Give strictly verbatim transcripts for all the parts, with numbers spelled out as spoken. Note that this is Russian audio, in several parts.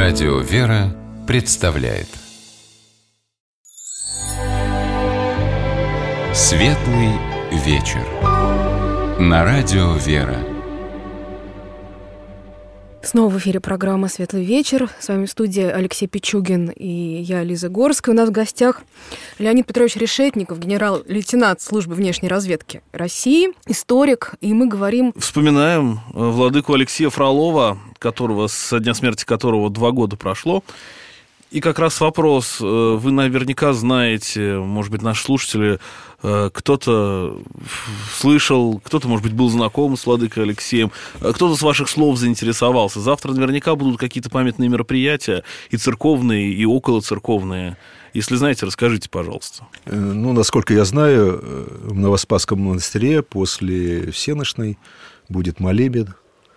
Радио «Вера» представляет Светлый вечер на Радио «Вера». Снова в эфире программа «Светлый вечер». С вами в студии Алексей Пичугин и я, Лиза Горская. У нас в гостях Леонид Петрович Решетников, генерал-лейтенант службы внешней разведки России, историк. И мы говорим... Вспоминаем владыку Алексея Фролова, которого, со дня смерти которого два года прошло. И как раз вопрос, вы наверняка знаете, может быть, наши слушатели, кто-то слышал, кто-то, может быть, был знаком с владыкой Алексеем, кто-то с ваших слов заинтересовался. Завтра наверняка будут какие-то памятные мероприятия, и церковные, и околоцерковные. Если знаете, расскажите, пожалуйста. Ну, насколько я знаю, в Новоспасском монастыре после всенощной будет молебен,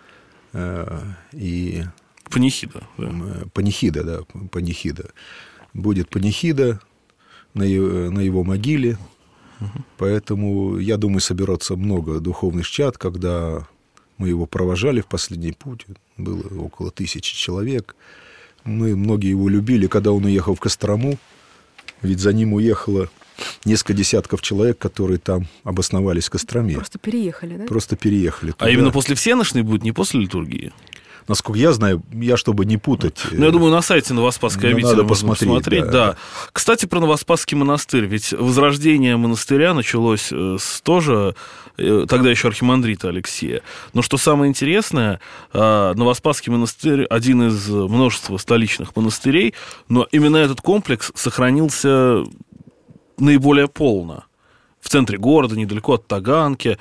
и... Панихида. Да. Панихида, да, панихида. Будет панихида на его, на его могиле. Угу. Поэтому, я думаю, соберется много духовных чад. Когда мы его провожали в последний путь, было около тысячи человек. Мы, многие его любили. Когда он уехал в Кострому, ведь за ним уехало несколько десятков человек, которые там обосновались в Костроме. Просто переехали, да? Просто переехали туда. А именно после всенощной будет, не после литургии? Насколько я знаю, я, чтобы не путать... Ну, я думаю, на сайте Новоспасской обители надо можно посмотреть, посмотреть. Да. Да. Кстати, про Новоспасский монастырь. Ведь возрождение монастыря началось с тоже, тогда еще архимандрита Алексея. Но что самое интересное, Новоспасский монастырь один из множества столичных монастырей, но именно этот комплекс сохранился наиболее полно. В центре города, недалеко от Таганки.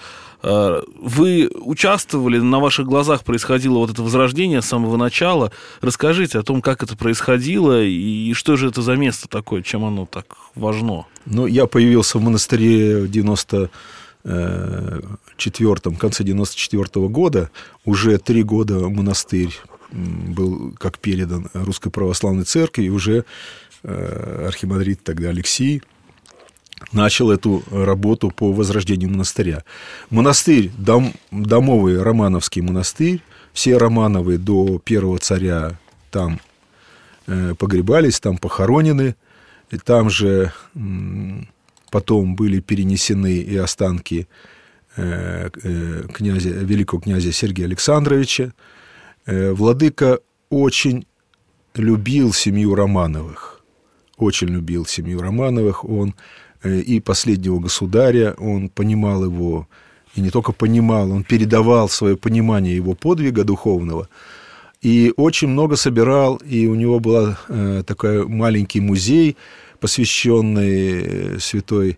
Вы участвовали, на ваших глазах происходило вот это возрождение с самого начала. Расскажите о том, как это происходило и что же это за место такое, чем оно так важно. Ну, я появился в монастыре в девяносто четвёртом, в конце девяносто четвёртого года. Уже три года монастырь был как передан Русской Православной Церкви, и уже архимандрит тогда Алексий начал эту работу по возрождению монастыря. Монастырь, дом, домовый Романовский монастырь, все Романовы до первого царя там э, погребались, там похоронены, и там же м, потом были перенесены и останки э, э, князя, великого князя Сергия Александровича. Э, владыка очень любил семью Романовых, очень любил семью Романовых, он и последнего государя, он понимал его, и не только понимал, он передавал свое понимание его подвига духовного, и очень много собирал, и у него был э, такой маленький музей, посвященный святой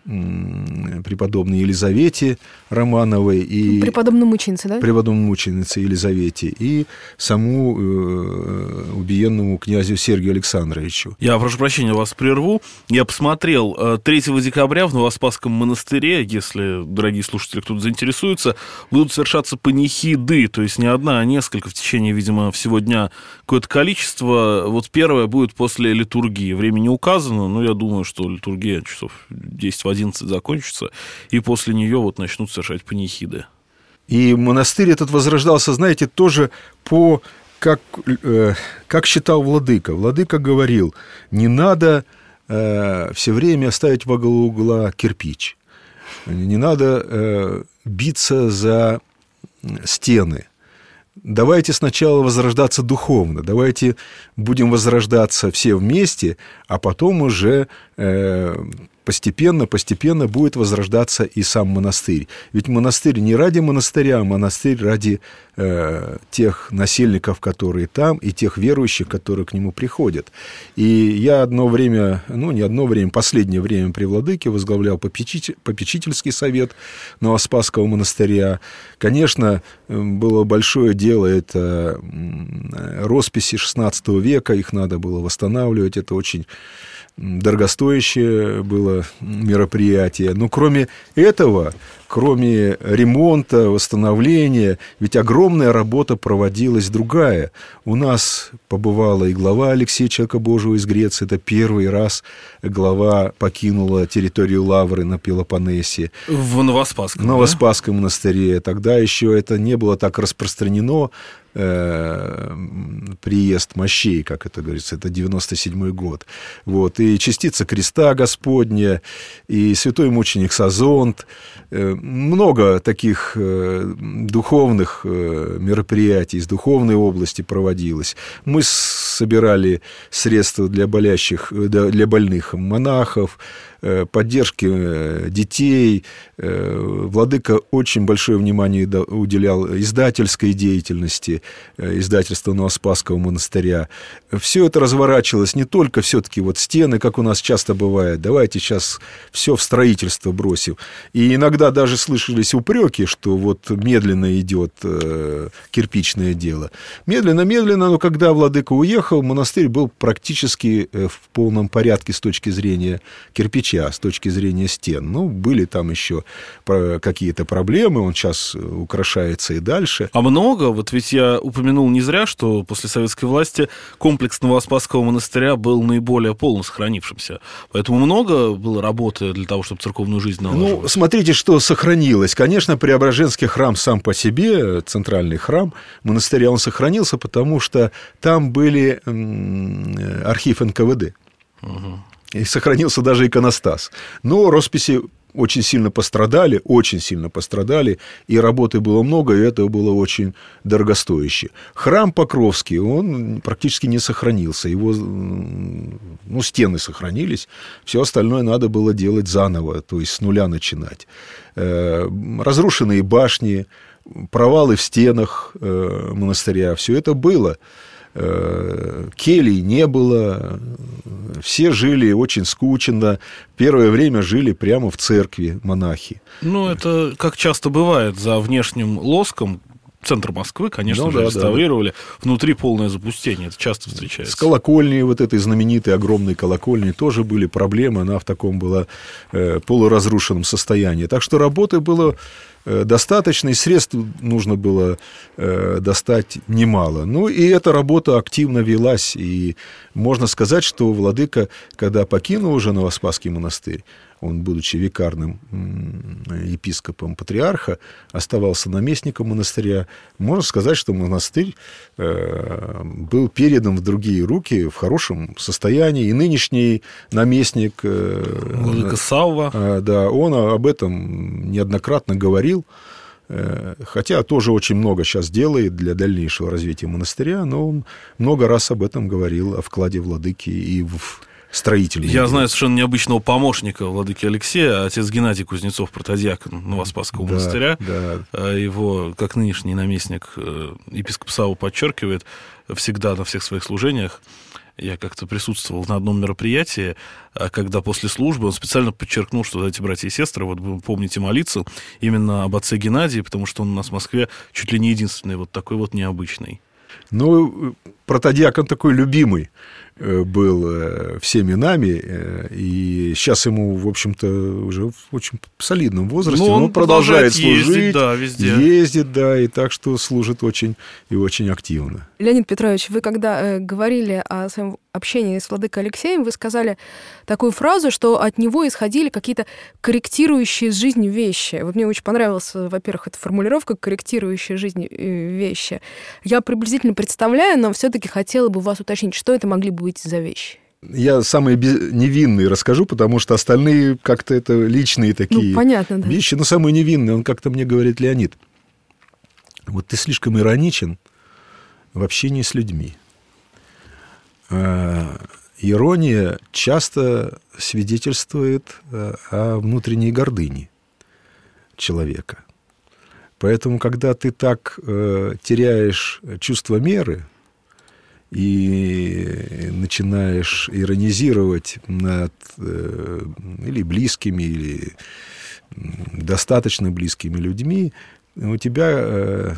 м, преподобной Елизавете Романовой. И преподобной мученице, да? Преподобной мученице Елизавете и саму э, убиенному князю Сергию Александровичу. Я, прошу прощения, вас прерву. Я посмотрел, третьего декабря в Новоспасском монастыре, если, дорогие слушатели, кто-то заинтересуется, будут совершаться панихиды, то есть не одна, а несколько в течение, видимо, всего дня какое-то количество. Вот первое будет после литургии. Время не указано, но я думаю, что литургия часов десять в одиннадцать закончится, и после нее вот начнут совершать панихиды. И монастырь этот возрождался, знаете, тоже по, как, э, как считал владыка. Владыка говорил, не надо э, все время ставить во главу угла кирпич, не надо э, биться за стены. Давайте сначала возрождаться духовно, давайте будем возрождаться все вместе, а потом уже... Э, Постепенно, постепенно будет возрождаться и сам монастырь. Ведь монастырь не ради монастыря, а монастырь ради э, тех насельников, которые там, и тех верующих, которые к нему приходят. И я одно время, ну не одно время, последнее время при владыке возглавлял попечитель, попечительский совет Новоспасского монастыря. Конечно, было большое дело, это росписи шестнадцатого века, их надо было восстанавливать, это очень... дорогостоящее было мероприятие. Но кроме этого, кроме ремонта, восстановления, ведь огромная работа проводилась другая. У нас побывала и глава Алексея Человека Божьего из Греции. Это первый раз глава покинула территорию Лавры на Пелопоннесе. В Новоспасском, В Новоспасском да? монастыре. Тогда еще это не было так распространено, приезд мощей, как это говорится, это девяносто седьмой год. Вот. И частица креста Господня, и святой мученик Сазонт. Много таких духовных мероприятий из духовной области проводилось. Мы собирали средства для болящих, для больных монахов, поддержки детей. Владыка очень большое внимание уделял издательской деятельности, издательства Новоспасского монастыря. Все это разворачивалось не только все-таки вот стены, как у нас часто бывает, давайте сейчас все в строительство бросим. И иногда даже слышались упреки, что вот медленно идет кирпичное дело. Медленно-медленно, но когда владыка уехал, монастырь был практически в полном порядке с точки зрения кирпича, с точки зрения стен. Ну, были там еще какие-то проблемы, он сейчас украшается и дальше. А много? Вот ведь я упомянул не зря, что после советской власти комплекс Новоспасского монастыря был наиболее полно сохранившимся. Поэтому много было работы для того, чтобы церковную жизнь налаживать? Ну, смотрите, что сохранилось. Конечно, Преображенский храм сам по себе, центральный храм монастыря, он сохранился, потому что там были архив эн ка вэ дэ. Угу. И сохранился даже иконостас. Но росписи очень сильно пострадали, очень сильно пострадали, и работы было много, и это было очень дорогостоящее. Храм Покровский, он практически не сохранился. Его, ну, стены сохранились, все остальное надо было делать заново, то есть с нуля начинать. Разрушенные башни, провалы в стенах монастыря, все это было. Келий не было, все жили очень скучно, первое время жили прямо в церкви монахи. Ну, это, как часто бывает, за внешним лоском центр Москвы, конечно ну, же, да, реставрировали, да. Внутри полное запустение, это часто встречается. С колокольней, вот этой знаменитой огромной колокольни, тоже были проблемы, она в таком была э, полуразрушенном состоянии. Так что работы было э, достаточно, и средств нужно было э, достать немало. Ну, и эта работа активно велась, и можно сказать, что владыка, когда покинул уже Новоспасский монастырь, он, будучи викарным епископом патриарха, оставался наместником монастыря. Можно сказать, что монастырь э, был передан в другие руки в хорошем состоянии. И нынешний наместник э, Владыка Савва, э, да, он об этом неоднократно говорил. Э, хотя тоже очень много сейчас делает для дальнейшего развития монастыря, но он много раз об этом говорил, о вкладе владыки и в строительные. Я знаю совершенно необычного помощника владыки Алексея, отец Геннадий Кузнецов, протодиакон Новоспасского да, монастыря. Да. Его, как нынешний наместник, епископ Савва подчеркивает всегда на всех своих служениях. Я как-то присутствовал на одном мероприятии, когда после службы он специально подчеркнул, что, эти братья и сестры, вот вы помните молиться именно об отце Геннадии, потому что он у нас в Москве чуть ли не единственный вот такой вот необычный. Ну, протодиакон такой любимый был всеми нами, и сейчас ему, в общем-то, уже в очень солидном возрасте, но он, он продолжает, продолжает служить, ездить, да, везде. ездит, да, и так что служит очень и очень активно. Леонид Петрович, вы когда э, говорили о своем общении с владыкой Алексеем, вы сказали такую фразу, что от него исходили какие-то корректирующие жизнь вещи. Вот мне очень понравилась, во-первых, эта формулировка «корректирующие жизнь вещи». Я приблизительно представляю, но все-таки хотела бы вас уточнить, что это могли бы быть за вещи. Я самые невинные расскажу, потому что остальные как-то это личные такие ну, понятно, да. вещи. Но самые невинные, он как-то мне говорит: Леонид, вот ты слишком ироничен в общении с людьми. Ирония часто свидетельствует о внутренней гордыне человека. Поэтому, когда ты так теряешь чувство меры и начинаешь иронизировать над э, или близкими, или достаточно близкими людьми, у тебя э,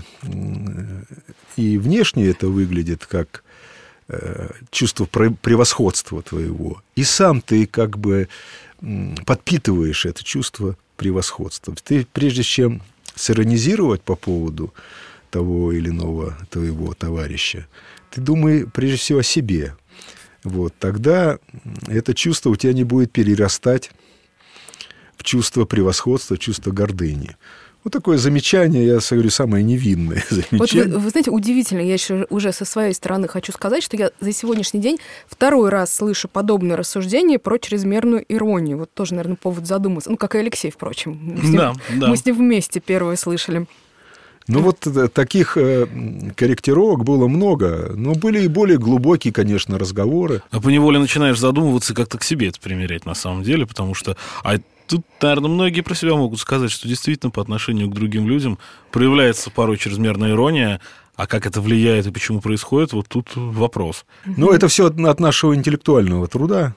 и внешне это выглядит как э, чувство превосходства твоего, и сам ты как бы подпитываешь это чувство превосходства. Ты, прежде чем сиронизировать по поводу того или иного твоего товарища, ты думай прежде всего о себе. Вот, тогда это чувство у тебя не будет перерастать в чувство превосходства, в чувство гордыни. Вот такое замечание, я говорю, самое невинное замечание. Вот вы, вы знаете, удивительно, я еще уже со своей стороны хочу сказать, что я за сегодняшний день второй раз слышу подобное рассуждение про чрезмерную иронию. Вот тоже, наверное, повод задуматься. Ну, как и Алексей, впрочем. Мы с ним, да, да. мы с ним вместе первые слышали. Ну, вот таких корректировок было много, но были и более глубокие, конечно, разговоры. А поневоле начинаешь задумываться, как-то к себе это примерять на самом деле, потому что... А тут, наверное, многие про себя могут сказать, что действительно по отношению к другим людям проявляется порой чрезмерная ирония, а как это влияет и почему происходит, вот тут вопрос. Ну, это все от нашего интеллектуального труда.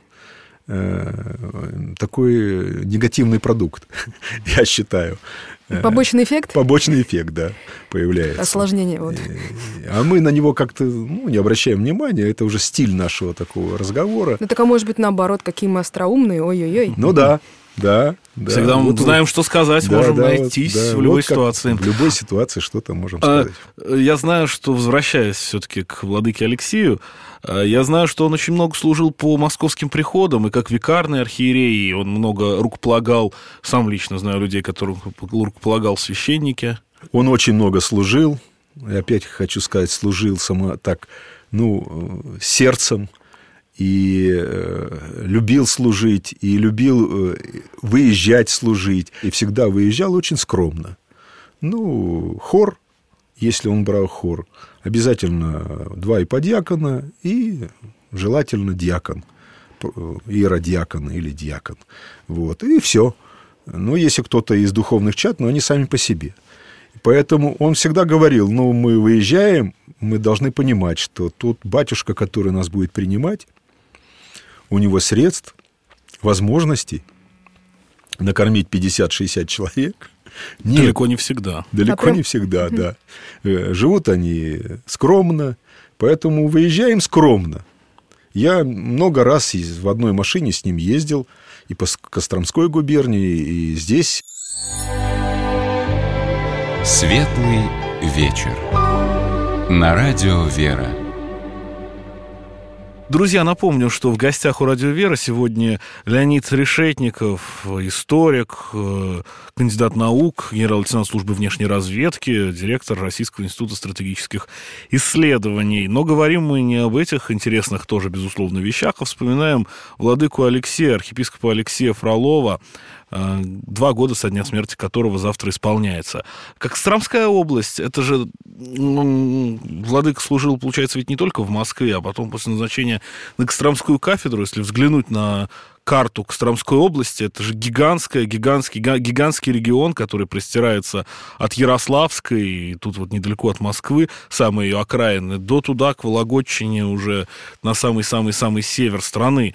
Такой негативный продукт, я считаю. Побочный эффект? Побочный эффект, да, появляется. Осложнение. Вот. А мы на него как-то ну, не обращаем внимания. Это уже стиль нашего такого разговора. Ну, так, а может быть, наоборот, какие мы остроумные, ой-ой-ой. Ну, да, да. да. Всегда мы вот, знаем, что сказать, да, можем да, найтись да, в любой вот ситуации. В любой ситуации что-то можем сказать. Я знаю, что, возвращаясь все-таки к владыке Алексею, я знаю, что он очень много служил по московским приходам, и как викарный архиерей, и он много рукополагал, сам лично знаю людей, которых рукополагал священники. Он очень много служил, и опять хочу сказать, служил само так, ну, сердцем, и э, любил служить, и любил э, выезжать служить, и всегда выезжал очень скромно. Ну, хор, если он брал хор, обязательно два иподьякона и желательно диакон, иеродиакон или диакон. Вот, и все. Ну, если кто-то из духовных чад, но они сами по себе. Поэтому он всегда говорил, ну, мы выезжаем, мы должны понимать, что тот батюшка, который нас будет принимать, у него средств, возможностей накормить пятьдесят-шестьдесят человек. Нет, далеко не всегда. Далеко а прям... не всегда, да. Живут они скромно, поэтому выезжаем скромно. Я много раз в одной машине с ним ездил и по Костромской губернии, и здесь. Светлый вечер. На радио «Вера». Друзья, напомню, что в гостях у «Радио Вера» сегодня Леонид Решетников, историк, кандидат наук, генерал-лейтенант службы внешней разведки, директор Российского института стратегических исследований. Но говорим мы не об этих интересных тоже, безусловно, вещах, а вспоминаем владыку Алексея, архиепископа Алексея Фролова, два года со дня смерти которого завтра исполняется. Костромская область, это же ну, владыка служил, получается, ведь не только в Москве, а потом после назначения на Костромскую кафедру, если взглянуть на карту Костромской области, это же гигантская, гигантский, гигантский регион, который простирается от Ярославской, и тут вот недалеко от Москвы, самые ее окраины, до туда, к Вологодчине, уже на самый-самый-самый север страны.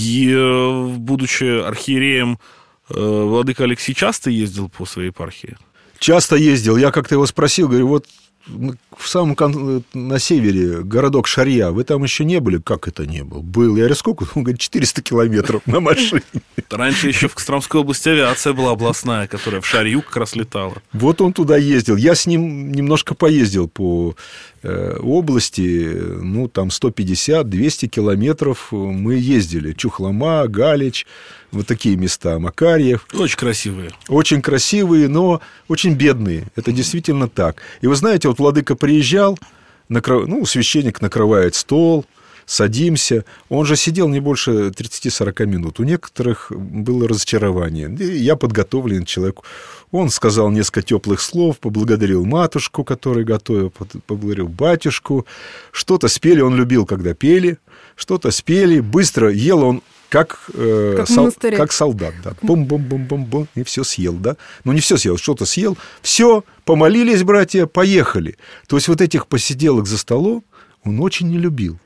И, будучи архиереем, владыка Алексей часто ездил по своей епархии? Часто ездил. Я как-то его спросил, говорю, вот в самом кон... на севере городок Шарья, вы там еще не были? Как это не был? Был. Я говорю, сколько? Он говорит, четыреста километров на машине. Раньше еще в Костромской области авиация была областная, которая в Шарью как раз летала. Вот он туда ездил. Я с ним немножко поездил по э, области, ну, там сто пятьдесят - двести километров мы ездили. Чухлома, Галич, вот такие места, Макарьев. Очень красивые. Очень красивые, но очень бедные. Это действительно так. И вы знаете, вот владыка приезжал, накрыв... ну, священник накрывает стол, садимся. Он же сидел не больше тридцать-сорок минут. У некоторых было разочарование. Я подготовленный человек. Он сказал несколько теплых слов, поблагодарил матушку, которая готовила, поблагодарил батюшку. Что-то спели, он любил, когда пели. Что-то спели, быстро ел он, как, э, как, сол, как солдат. Да. Бум-бум-бум-бум-бум, и все съел, да. Ну, не все съел, что-то съел. Все, помолились, братья, поехали. То есть вот этих посиделок за столом он очень не любил.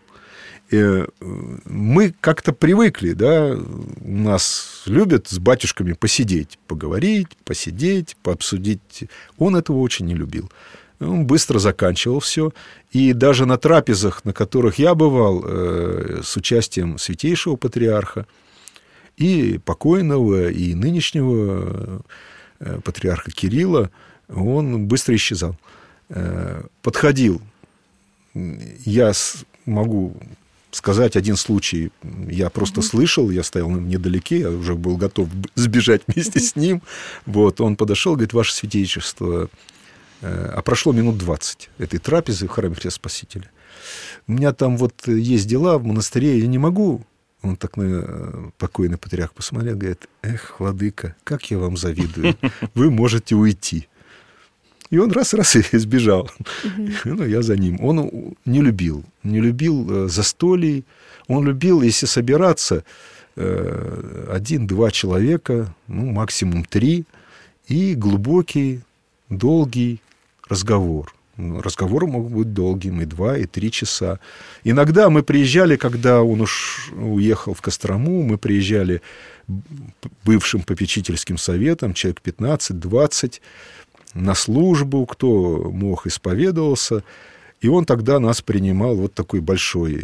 Мы как-то привыкли, да, у нас любят с батюшками посидеть, поговорить, посидеть, пообсудить. Он этого очень не любил. Он быстро заканчивал все. И даже на трапезах, на которых я бывал, с участием святейшего патриарха и покойного, и нынешнего патриарха Кирилла, он быстро исчезал. Подходил, я могу сказать один случай, я просто mm-hmm. слышал, я стоял недалеке, я уже был готов сбежать вместе с ним. Вот, он подошел, говорит: ваше святейшество, а прошло минут двадцать этой трапезы в храме Христа Спасителя. У меня там вот есть дела в монастыре, я не могу. Он так на покойный патриарх посмотрел, говорит: эх, владыка, как я вам завидую, вы можете уйти. И он раз-раз и сбежал. Mm-hmm. Ну, я за ним. Он не любил. Не любил застолий. Он любил, если собираться, один-два человека, ну, максимум три, и глубокий, долгий разговор. Разговор мог быть долгим и два, и три часа. Иногда мы приезжали, когда он уж уехал в Кострому, мы приезжали бывшим попечительским советом, человек пятнадцать-двадцать, на службу, кто мог, исповедовался, и он тогда нас принимал, вот такой большой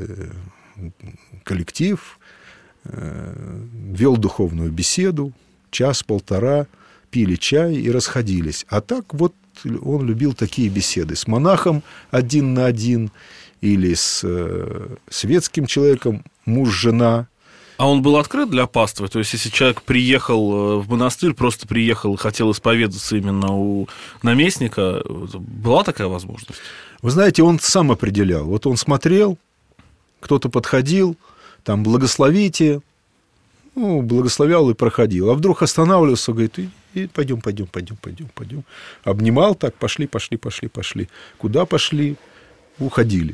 коллектив, вел духовную беседу, час-полтора, пили чай и расходились. А так вот он любил такие беседы с монахом один на один или с светским человеком, муж-жена. А он был открыт для паствы? То есть, если человек приехал в монастырь, просто приехал и хотел исповедаться именно у наместника, была такая возможность? Вы знаете, он сам определял. Вот он смотрел, кто-то подходил, там, благословите, ну, благословлял и проходил. А вдруг останавливался, говорит: и, и пойдем, пойдем, пойдем, пойдем, пойдем. Обнимал так, пошли, пошли, пошли, пошли. Куда пошли? Уходили.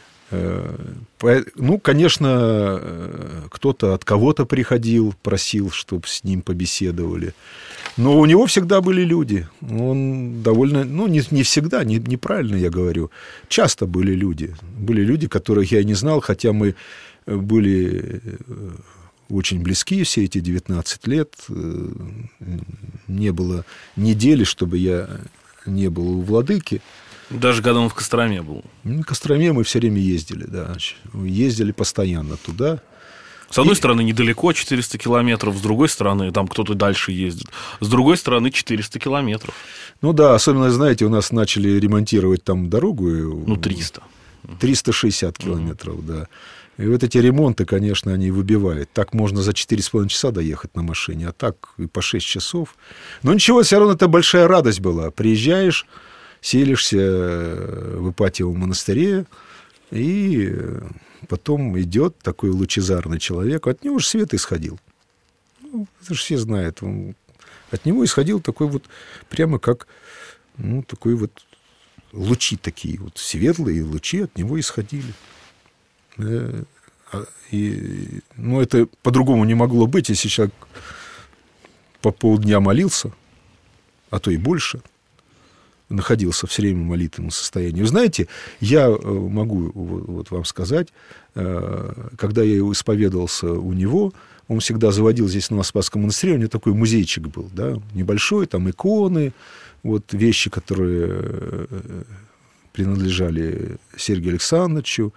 Ну, конечно, кто-то от кого-то приходил, просил, чтобы с ним побеседовали. Но у него всегда были люди. Он довольно... Ну, не, не всегда, не, неправильно я говорю. Часто были люди. Были люди, которых я не знал, хотя мы были очень близки все эти девятнадцать лет. Не было недели, чтобы я не был у владыки. Даже когда он в Костроме был? В Костроме мы все время ездили, да. Ездили постоянно туда. С одной и... стороны, недалеко, четыреста километров, с другой стороны, там кто-то дальше ездит. С другой стороны, четыреста километров. Ну да, особенно, знаете, у нас начали ремонтировать там дорогу. Ну, триста. триста шестьдесят километров, угу. Да. И вот эти ремонты, конечно, они выбивали. Так можно за четыре с половиной часа доехать на машине, а так и по шесть часов. Но ничего, все равно это большая радость была. Приезжаешь, селишься в Ипатьевом монастыре, и потом идет такой лучезарный человек. От него же свет исходил. Ну, это же все знают. Он... От него исходил такой вот, прямо как, ну, такой вот лучи такие, вот светлые лучи от него исходили. И, ну, это по-другому не могло быть, если человек по полдня молился, а то и больше, находился все время в молитвенном состоянии. Вы знаете, я могу вот вам сказать, когда я исповедовался у него, он всегда заводил здесь, на Новоспасском монастыре, у него такой музейчик был, да, небольшой, там иконы, вот вещи, которые принадлежали Сергию Александровичу,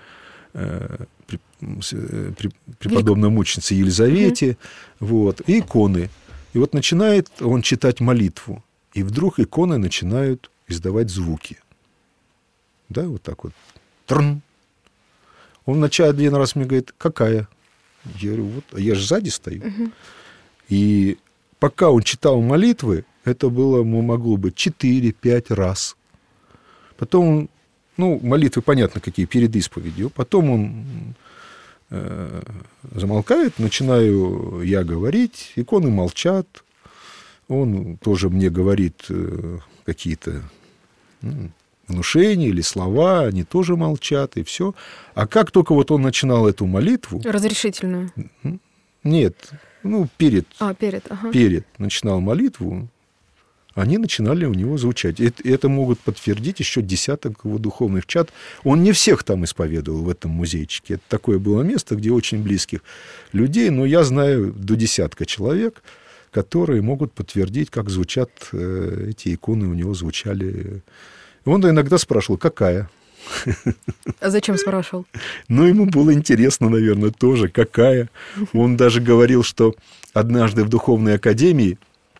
преподобной мученице Елизавете, угу. Вот, и иконы. И вот начинает он читать молитву, и вдруг иконы начинают издавать звуки. Да, вот так вот. Трн. Он вначале один раз мне говорит: какая? Я говорю: вот, а я же сзади стою. Угу. И пока он читал молитвы, это было, могло быть четыре-пять раз. Потом он, ну, молитвы, понятно, какие, перед исповедью. Потом он э, замолкает, начинаю я говорить, иконы молчат. Он тоже мне говорит э, какие-то ну, внушения или слова, они тоже молчат, и все. А как только вот он начинал эту молитву... Разрешительную? Нет, ну, перед. А, перед, ага. Перед начинал молитву, они начинали у него звучать. Это, это могут подтвердить еще десяток его духовных чад. Он не всех там исповедовал в этом музейчике. Это такое было место, где очень близких людей, но я знаю до десятка человек, которые могут подтвердить, как звучат э, эти иконы, у него звучали. Он иногда спрашивал: какая? А зачем спрашивал? Ну, ему было интересно, наверное, тоже, какая. Он даже говорил, что однажды в духовной академии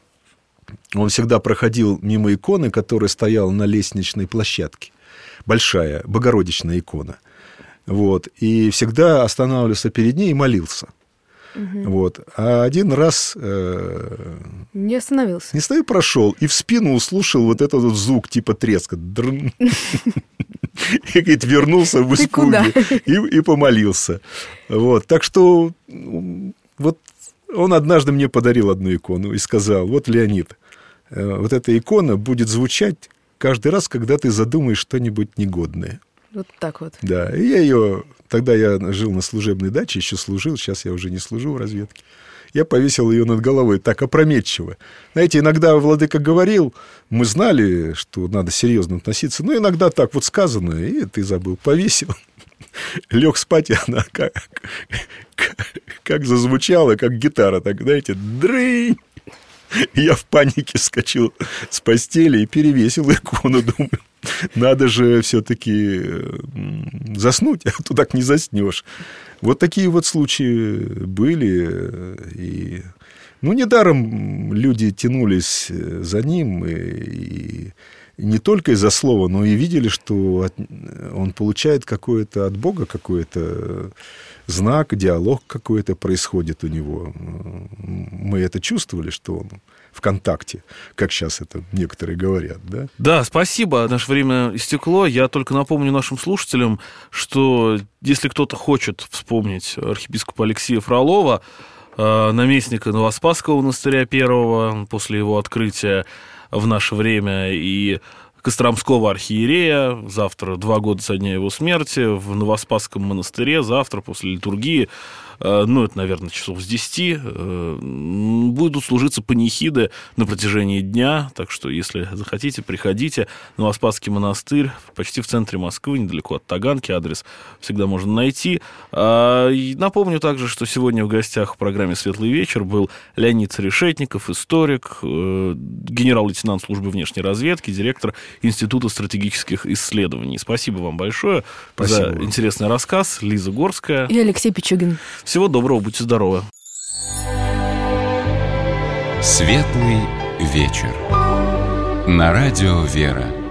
он всегда проходил мимо иконы, которая стояла на лестничной площадке. Большая, Богородичная икона. Вот. И всегда останавливался перед ней и молился. Угу. Вот. А один раз... Э, не остановился. Не стою, прошел, и в спину услышал вот этот вот звук, типа треска. И, говорит, вернулся в испуге и, и помолился. Вот. Так что вот он однажды мне подарил одну икону и сказал: вот, Леонид, вот эта икона будет звучать каждый раз, когда ты задумаешь что-нибудь негодное. Вот так вот. Да, и я ее... Тогда я жил на служебной даче, еще служил, сейчас я уже не служу в разведке. Я повесил ее над головой так опрометчиво. Знаете, иногда владыка говорил, мы знали, что надо серьезно относиться, но иногда так вот сказано, и ты забыл, повесил. Лег спать, и она как, как, как зазвучала, как гитара, так, знаете, дрынь. Я в панике вскочил с постели и перевесил икону, думаю, надо же все-таки заснуть, а то так не заснешь. Вот такие вот случаи были. И, ну, недаром люди тянулись за ним, и, и не только из-за слова, но и видели, что от, он получает какое-то от Бога, какой-то знак, диалог какой-то происходит у него. Мы это чувствовали, что он в контакте, как сейчас это некоторые говорят, да? Да, спасибо. Наше время истекло. Я только напомню нашим слушателям, что если кто-то хочет вспомнить архиепископа Алексея Фролова, наместника Новоспасского монастыря первого, после его открытия в наше время, и Костромского архиерея, завтра два года со дня его смерти, в Новоспасском монастыре, завтра после литургии, ну, это, наверное, часов с десяти, будут служиться панихиды на протяжении дня, так что, если захотите, приходите. Новоспасский монастырь, почти в центре Москвы, недалеко от Таганки, адрес всегда можно найти. И напомню также, что сегодня в гостях в программе «Светлый вечер» был Леонид Решетников, историк, генерал-лейтенант службы внешней разведки, директор Института стратегических исследований. Спасибо вам большое. Спасибо. За интересный рассказ. Лиза Горская и Алексей Пичугин. Всего доброго, будьте здоровы. Светлый вечер. На радио «Вера».